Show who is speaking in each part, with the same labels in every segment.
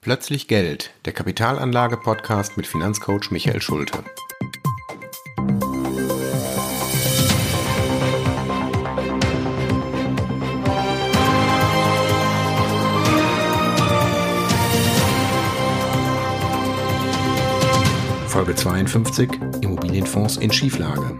Speaker 1: Plötzlich Geld, der Kapitalanlage-Podcast mit Finanzcoach Michael Schulte. Folge 52: Immobilienfonds in Schieflage.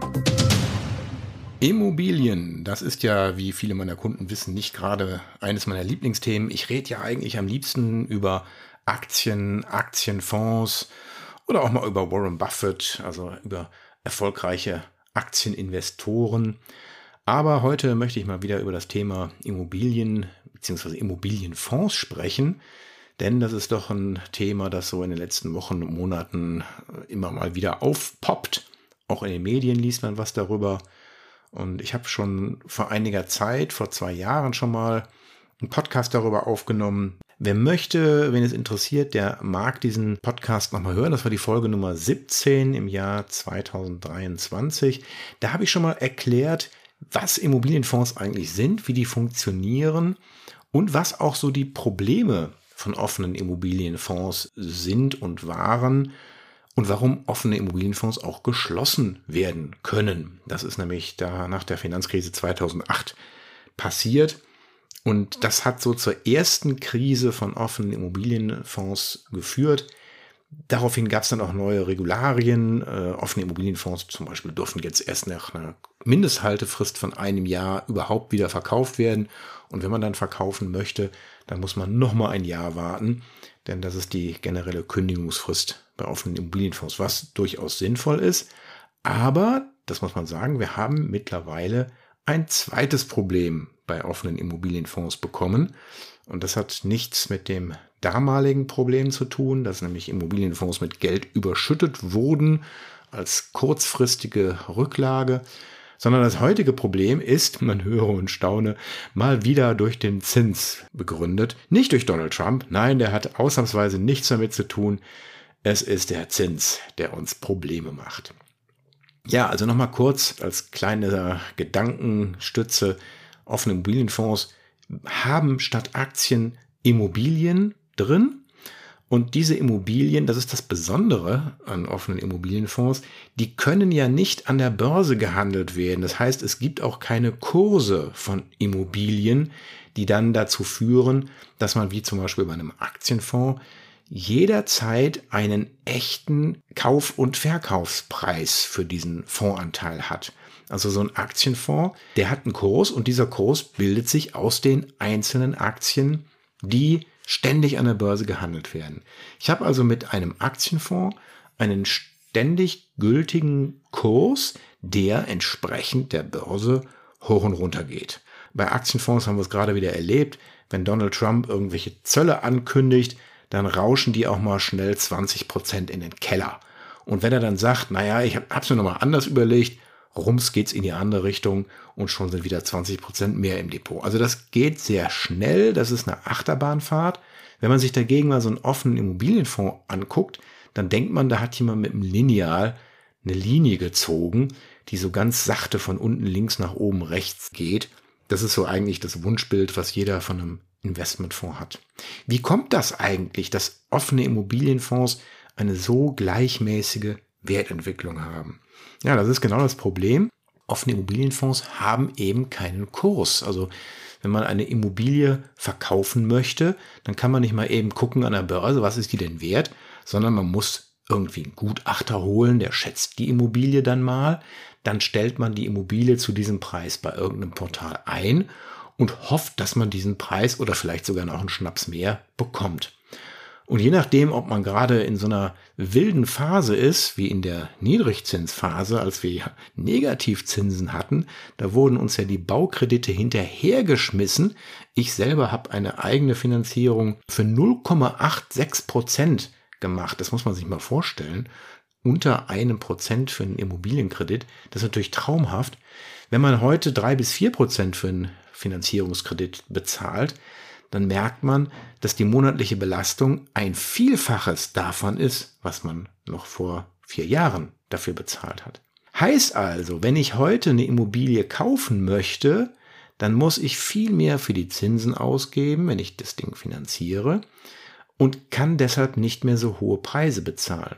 Speaker 1: Immobilien, das ist ja, wie viele meiner Kunden wissen, nicht gerade eines meiner Lieblingsthemen. Ich rede ja eigentlich am liebsten über Aktien, Aktienfonds oder auch mal über Warren Buffett, also über erfolgreiche Aktieninvestoren. Aber heute möchte ich mal wieder über das Thema Immobilien bzw. Immobilienfonds sprechen, denn das ist doch ein Thema, das so in den letzten Wochen und Monaten immer mal wieder aufpoppt. Auch in den Medien liest man was darüber. Und ich habe schon vor einiger Zeit, vor 2 Jahren schon mal einen Podcast darüber aufgenommen. Wer möchte, wenn es interessiert, der mag diesen Podcast nochmal hören. Das war die Folge Nummer 17 im Jahr 2023. Da habe ich schon mal erklärt, was Immobilienfonds eigentlich sind, wie die funktionieren und was auch so die Probleme von offenen Immobilienfonds sind und waren. Und warum offene Immobilienfonds auch geschlossen werden können. Das ist nämlich da nach der Finanzkrise 2008 passiert. Und das hat so zur ersten Krise von offenen Immobilienfonds geführt. Daraufhin gab es dann auch neue Regularien. Offene Immobilienfonds zum Beispiel dürfen jetzt erst nach einer Mindesthaltefrist von 1 Jahr überhaupt wieder verkauft werden. Und wenn man dann verkaufen möchte, dann muss man nochmal 1 Jahr warten. Denn das ist die generelle Kündigungsfrist bei offenen Immobilienfonds, was durchaus sinnvoll ist. Aber, das muss man sagen, wir haben mittlerweile ein zweites Problem bei offenen Immobilienfonds bekommen. Und das hat nichts mit dem damaligen Problem zu tun, dass nämlich Immobilienfonds mit Geld überschüttet wurden als kurzfristige Rücklage, sondern das heutige Problem ist, man höre und staune, mal wieder durch den Zins begründet. Nicht durch Donald Trump, nein, der hat ausnahmsweise nichts damit zu tun. Es ist der Zins, der uns Probleme macht. Ja, also nochmal kurz als kleine Gedankenstütze. Offene Immobilienfonds haben statt Aktien Immobilien drin. Und diese Immobilien, das ist das Besondere an offenen Immobilienfonds, die können ja nicht an der Börse gehandelt werden. Das heißt, es gibt auch keine Kurse von Immobilien, die dann dazu führen, dass man wie zum Beispiel bei einem Aktienfonds jederzeit einen echten Kauf- und Verkaufspreis für diesen Fondsanteil hat. Also so ein Aktienfonds, der hat einen Kurs und dieser Kurs bildet sich aus den einzelnen Aktien, die ständig an der Börse gehandelt werden. Ich habe also mit einem Aktienfonds einen ständig gültigen Kurs, der entsprechend der Börse hoch und runter geht. Bei Aktienfonds haben wir es gerade wieder erlebt, wenn Donald Trump irgendwelche Zölle ankündigt, dann rauschen die auch mal schnell 20% in den Keller. Und wenn er dann sagt, naja, ich habe es mir nochmal anders überlegt, rums geht's in die andere Richtung und schon sind wieder 20% mehr im Depot. Also das geht sehr schnell, das ist eine Achterbahnfahrt. Wenn man sich dagegen mal so einen offenen Immobilienfonds anguckt, dann denkt man, da hat jemand mit einem Lineal eine Linie gezogen, die so ganz sachte von unten links nach oben rechts geht. Das ist so eigentlich das Wunschbild, was jeder von einem Investmentfonds hat. Wie kommt das eigentlich, dass offene Immobilienfonds eine so gleichmäßige Wertentwicklung haben? Ja, das ist genau das Problem. Offene Immobilienfonds haben eben keinen Kurs. Also wenn man eine Immobilie verkaufen möchte, dann kann man nicht mal eben gucken an der Börse, was ist die denn wert, sondern man muss irgendwie einen Gutachter holen, der schätzt die Immobilie dann mal. Dann stellt man die Immobilie zu diesem Preis bei irgendeinem Portal ein und hofft, dass man diesen Preis oder vielleicht sogar noch einen Schnaps mehr bekommt. Und je nachdem, ob man gerade in so einer wilden Phase ist, wie in der Niedrigzinsphase, als wir Negativzinsen hatten, da wurden uns ja die Baukredite hinterhergeschmissen. Ich selber habe eine eigene Finanzierung für 0,86% gemacht. Das muss man sich mal vorstellen. Unter 1% für einen Immobilienkredit. Das ist natürlich traumhaft. Wenn man heute 3-4% für einen Finanzierungskredit bezahlt, dann merkt man, dass die monatliche Belastung ein Vielfaches davon ist, was man noch vor 4 Jahren dafür bezahlt hat. Heißt also, wenn ich heute eine Immobilie kaufen möchte, dann muss ich viel mehr für die Zinsen ausgeben, wenn ich das Ding finanziere. und kann deshalb nicht mehr so hohe Preise bezahlen.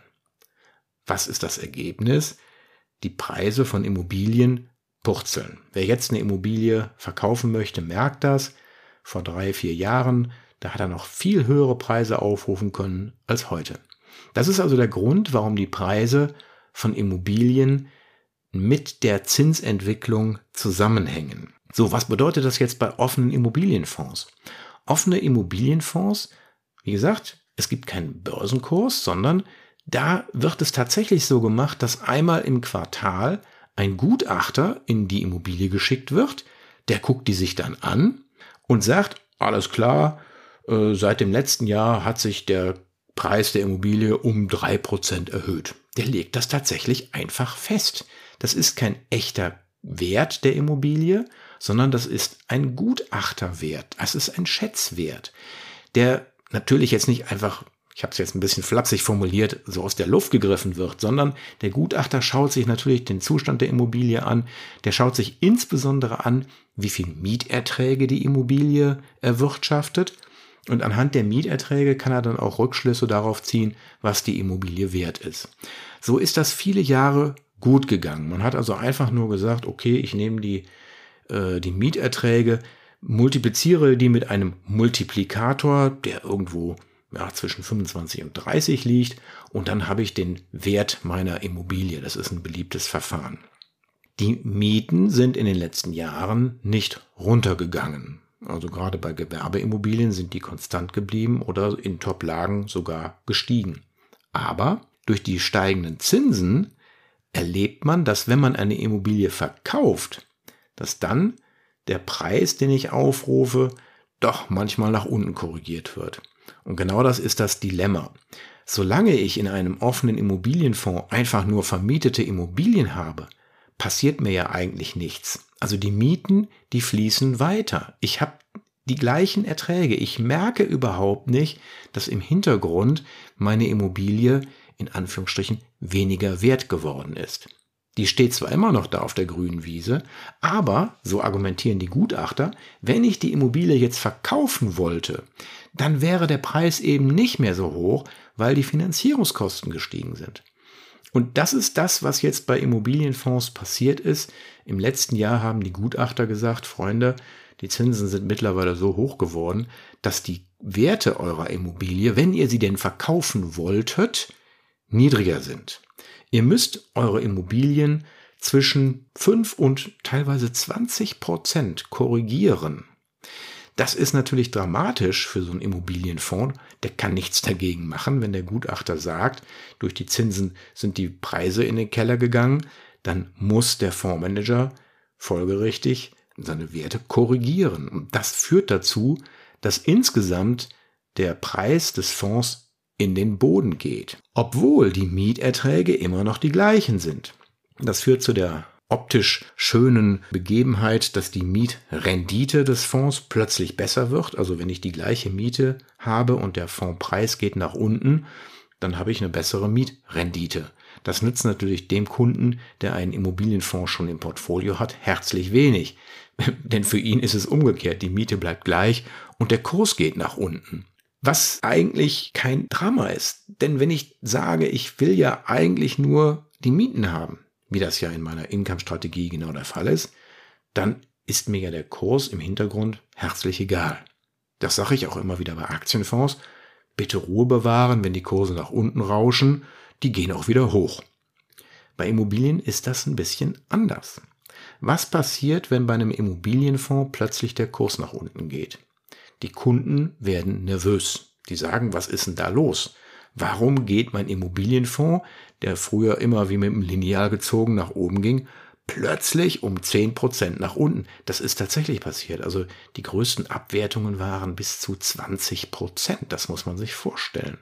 Speaker 1: Was ist das Ergebnis? Die Preise von Immobilien purzeln. Wer jetzt eine Immobilie verkaufen möchte, merkt das. Vor 3-4 Jahren, da hat er noch viel höhere Preise aufrufen können als heute. Das ist also der Grund, warum die Preise von Immobilien mit der Zinsentwicklung zusammenhängen. So, was bedeutet das jetzt bei offenen Immobilienfonds? Offene Immobilienfonds, wie gesagt, es gibt keinen Börsenkurs, sondern da wird es tatsächlich so gemacht, dass einmal im Quartal ein Gutachter in die Immobilie geschickt wird, der guckt die sich dann an und sagt, alles klar, seit dem letzten Jahr hat sich der Preis der Immobilie um 3% erhöht. Der legt das tatsächlich einfach fest. Das ist kein echter Wert der Immobilie, sondern das ist ein Gutachterwert. Das ist ein Schätzwert, der natürlich jetzt nicht einfach, ich habe es jetzt ein bisschen flapsig formuliert, so aus der Luft gegriffen wird, sondern der Gutachter schaut sich natürlich den Zustand der Immobilie an. Der schaut sich insbesondere an, wie viel Mieterträge die Immobilie erwirtschaftet. Und anhand der Mieterträge kann er dann auch Rückschlüsse darauf ziehen, was die Immobilie wert ist. So ist das viele Jahre gut gegangen. Man hat also einfach nur gesagt, okay, ich nehme die Mieterträge, multipliziere die mit einem Multiplikator, der irgendwo zwischen 25 und 30 liegt, und dann habe ich den Wert meiner Immobilie. Das ist ein beliebtes Verfahren. Die Mieten sind in den letzten Jahren nicht runtergegangen. Also gerade bei Gewerbeimmobilien sind die konstant geblieben oder in Top-Lagen sogar gestiegen. Aber durch die steigenden Zinsen erlebt man, dass wenn man eine Immobilie verkauft, dass dann der Preis, den ich aufrufe, doch manchmal nach unten korrigiert wird. Und genau das ist das Dilemma. Solange ich in einem offenen Immobilienfonds einfach nur vermietete Immobilien habe, passiert mir ja eigentlich nichts. Also die Mieten, die fließen weiter. Ich habe die gleichen Erträge. Ich merke überhaupt nicht, dass im Hintergrund meine Immobilie in Anführungsstrichen weniger wert geworden ist. Die steht zwar immer noch da auf der grünen Wiese, aber, so argumentieren die Gutachter, wenn ich die Immobilie jetzt verkaufen wollte, dann wäre der Preis eben nicht mehr so hoch, weil die Finanzierungskosten gestiegen sind. Und das ist das, was jetzt bei Immobilienfonds passiert ist. Im letzten Jahr haben die Gutachter gesagt, Freunde, die Zinsen sind mittlerweile so hoch geworden, dass die Werte eurer Immobilie, wenn ihr sie denn verkaufen wolltet, niedriger sind. Ihr müsst eure Immobilien zwischen 5 und teilweise 20% korrigieren. Das ist natürlich dramatisch für so einen Immobilienfonds. Der kann nichts dagegen machen, wenn der Gutachter sagt, durch die Zinsen sind die Preise in den Keller gegangen, dann muss der Fondsmanager folgerichtig seine Werte korrigieren. Und das führt dazu, dass insgesamt der Preis des Fonds in den Boden geht, obwohl die Mieterträge immer noch die gleichen sind. Das führt zu der optisch schönen Begebenheit, dass die Mietrendite des Fonds plötzlich besser wird. Also wenn ich die gleiche Miete habe und der Fondspreis geht nach unten, dann habe ich eine bessere Mietrendite. Das nützt natürlich dem Kunden, der einen Immobilienfonds schon im Portfolio hat, herzlich wenig. Denn für ihn ist es umgekehrt. Die Miete bleibt gleich und der Kurs geht nach unten. Was eigentlich kein Drama ist. Denn wenn ich sage, ich will ja eigentlich nur die Mieten haben, wie das ja in meiner Income-Strategie genau der Fall ist, dann ist mir ja der Kurs im Hintergrund herzlich egal. Das sage ich auch immer wieder bei Aktienfonds. Bitte Ruhe bewahren, wenn die Kurse nach unten rauschen, die gehen auch wieder hoch. Bei Immobilien ist das ein bisschen anders. Was passiert, wenn bei einem Immobilienfonds plötzlich der Kurs nach unten geht? Die Kunden werden nervös. Die sagen, was ist denn da los? Warum geht mein Immobilienfonds, der früher immer wie mit dem Lineal gezogen nach oben ging, plötzlich um 10% nach unten? Das ist tatsächlich passiert. Also die größten Abwertungen waren bis zu 20%. Das muss man sich vorstellen.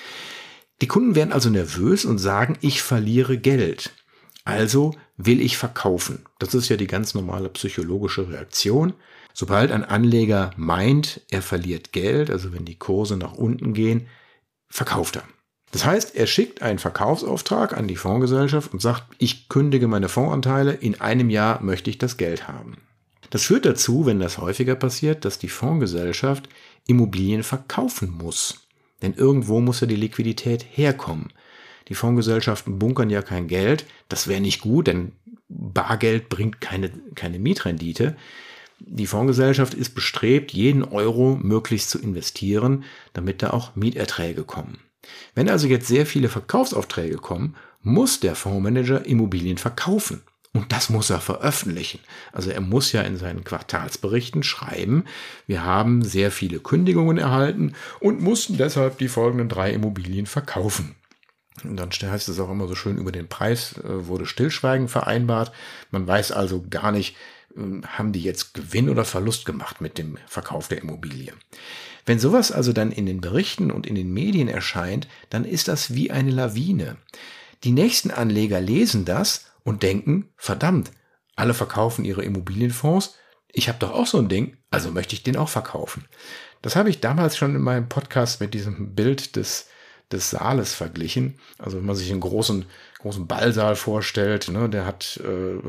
Speaker 1: Die Kunden werden also nervös und sagen, ich verliere Geld. Also will ich verkaufen. Das ist ja die ganz normale psychologische Reaktion. Sobald ein Anleger meint, er verliert Geld, also wenn die Kurse nach unten gehen, verkauft er. Das heißt, er schickt einen Verkaufsauftrag an die Fondsgesellschaft und sagt, ich kündige meine Fondsanteile, in einem Jahr möchte ich das Geld haben. Das führt dazu, wenn das häufiger passiert, dass die Fondsgesellschaft Immobilien verkaufen muss. Denn irgendwo muss ja die Liquidität herkommen. Die Fondsgesellschaften bunkern ja kein Geld. Das wäre nicht gut, denn Bargeld bringt keine Mietrendite. Die Fondsgesellschaft ist bestrebt, jeden Euro möglichst zu investieren, damit da auch Mieterträge kommen. Wenn also jetzt sehr viele Verkaufsaufträge kommen, muss der Fondsmanager Immobilien verkaufen. Und das muss er veröffentlichen. Also er muss ja in seinen Quartalsberichten schreiben, wir haben sehr viele Kündigungen erhalten und mussten deshalb die folgenden 3 Immobilien verkaufen. Und dann heißt es auch immer so schön, über den Preis wurde Stillschweigen vereinbart. Man weiß also gar nicht, haben die jetzt Gewinn oder Verlust gemacht mit dem Verkauf der Immobilie. Wenn sowas also dann in den Berichten und in den Medien erscheint, dann ist das wie eine Lawine. Die nächsten Anleger lesen das und denken, verdammt, alle verkaufen ihre Immobilienfonds. Ich habe doch auch so ein Ding, also möchte ich den auch verkaufen. Das habe ich damals schon in meinem Podcast mit diesem Bild des Saales verglichen. Also wenn man sich einen großen Ballsaal vorstellt, ne, der hat,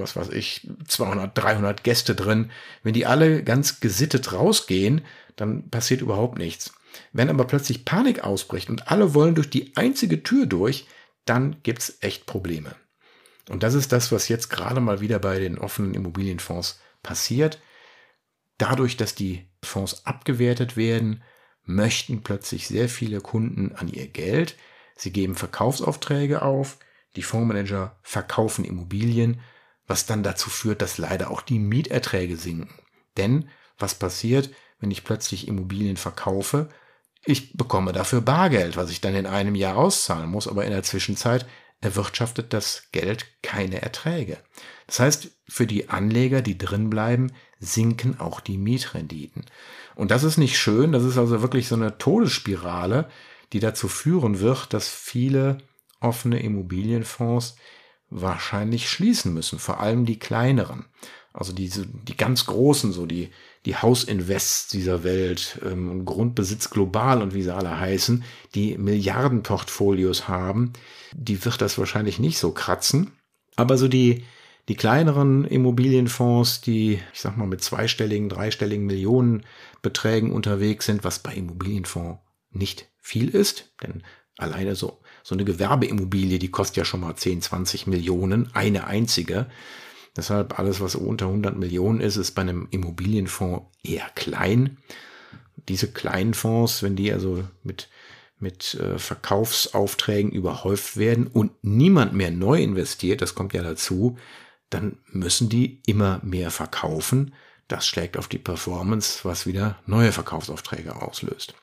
Speaker 1: 200, 300 Gäste drin. Wenn die alle ganz gesittet rausgehen, dann passiert überhaupt nichts. Wenn aber plötzlich Panik ausbricht und alle wollen durch die einzige Tür durch, dann gibt's echt Probleme. Und das ist das, was jetzt gerade mal wieder bei den offenen Immobilienfonds passiert. Dadurch, dass die Fonds abgewertet werden, möchten plötzlich sehr viele Kunden an ihr Geld. Sie geben Verkaufsaufträge auf, die Fondsmanager verkaufen Immobilien, was dann dazu führt, dass leider auch die Mieterträge sinken. Denn was passiert, wenn ich plötzlich Immobilien verkaufe? Ich bekomme dafür Bargeld, was ich dann in einem Jahr auszahlen muss, aber in der Zwischenzeit erwirtschaftet das Geld keine Erträge. Das heißt, für die Anleger, die drin bleiben, sinken auch die Mietrenditen. Und das ist nicht schön, das ist also wirklich so eine Todesspirale, die dazu führen wird, dass viele offene Immobilienfonds wahrscheinlich schließen müssen, vor allem die kleineren. Also die ganz großen, so die Hausinvests dieser Welt, Grundbesitz global und wie sie alle heißen, die Milliardenportfolios haben, die wird das wahrscheinlich nicht so kratzen. Aber so die kleineren Immobilienfonds, die, ich sag mal, mit zweistelligen, dreistelligen Millionenbeträgen unterwegs sind, was bei Immobilienfonds nicht viel ist, denn alleine so eine Gewerbeimmobilie, die kostet ja schon mal 10, 20 Millionen, eine einzige. Deshalb alles, was unter 100 Millionen ist bei einem Immobilienfonds eher klein. Diese kleinen Fonds, wenn die also mit Verkaufsaufträgen überhäuft werden und niemand mehr neu investiert, das kommt ja dazu, dann müssen die immer mehr verkaufen. Das schlägt auf die Performance, was wieder neue Verkaufsaufträge auslöst.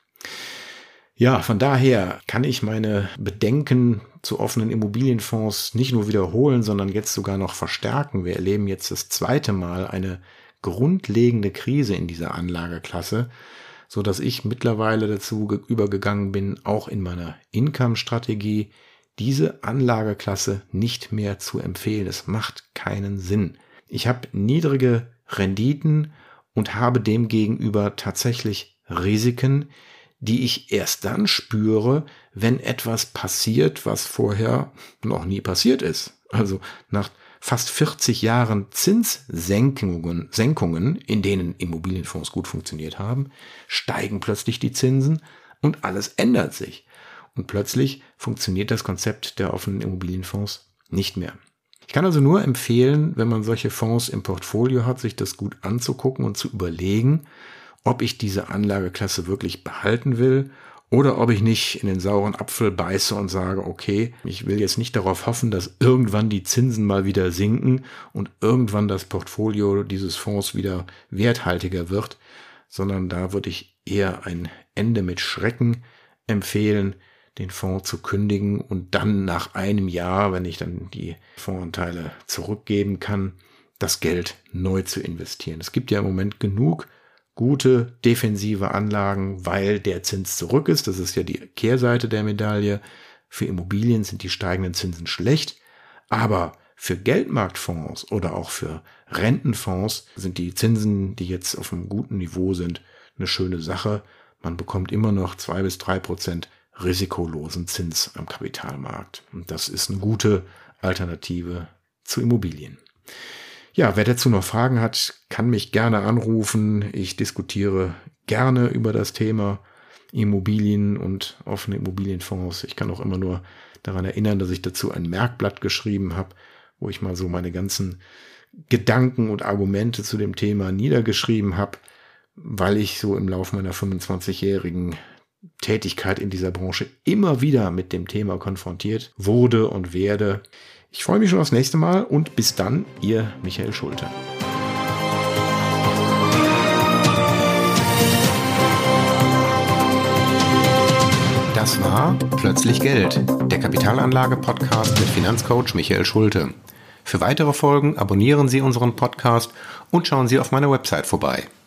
Speaker 1: Ja, von daher kann ich meine Bedenken zu offenen Immobilienfonds nicht nur wiederholen, sondern jetzt sogar noch verstärken. Wir erleben jetzt das 2. Mal eine grundlegende Krise in dieser Anlageklasse, so dass ich mittlerweile dazu übergegangen bin, auch in meiner Income-Strategie diese Anlageklasse nicht mehr zu empfehlen. Es macht keinen Sinn. Ich habe niedrige Renditen und habe demgegenüber tatsächlich Risiken, die ich erst dann spüre, wenn etwas passiert, was vorher noch nie passiert ist. Also nach fast 40 Jahren Zinssenkungen, in denen Immobilienfonds gut funktioniert haben, steigen plötzlich die Zinsen und alles ändert sich. Und plötzlich funktioniert das Konzept der offenen Immobilienfonds nicht mehr. Ich kann also nur empfehlen, wenn man solche Fonds im Portfolio hat, sich das gut anzugucken und zu überlegen, ob ich diese Anlageklasse wirklich behalten will oder ob ich nicht in den sauren Apfel beiße und sage, okay, ich will jetzt nicht darauf hoffen, dass irgendwann die Zinsen mal wieder sinken und irgendwann das Portfolio dieses Fonds wieder werthaltiger wird, sondern da würde ich eher ein Ende mit Schrecken empfehlen, den Fonds zu kündigen und dann nach einem Jahr, wenn ich dann die Fondsanteile zurückgeben kann, das Geld neu zu investieren. Es gibt ja im Moment genug gute defensive Anlagen, weil der Zins zurück ist. Das ist ja die Kehrseite der Medaille. Für Immobilien sind die steigenden Zinsen schlecht, aber für Geldmarktfonds oder auch für Rentenfonds sind die Zinsen, die jetzt auf einem guten Niveau sind, eine schöne Sache. Man bekommt immer noch 2-3% risikolosen Zins am Kapitalmarkt. Und das ist eine gute Alternative zu Immobilien. Ja, wer dazu noch Fragen hat, kann mich gerne anrufen. Ich diskutiere gerne über das Thema. Immobilien und offene Immobilienfonds. Ich kann auch immer nur daran erinnern, dass ich dazu ein Merkblatt geschrieben habe, wo ich mal so meine ganzen Gedanken und Argumente zu dem Thema niedergeschrieben habe, weil ich so im Laufe meiner 25-jährigen Tätigkeit in dieser Branche immer wieder mit dem Thema konfrontiert wurde und werde. Ich freue mich schon aufs nächste Mal und bis dann, Ihr Michael Schulte. Das war Plötzlich Geld, der Kapitalanlage-Podcast mit Finanzcoach Michael Schulte. Für weitere Folgen abonnieren Sie unseren Podcast und schauen Sie auf meiner Website vorbei.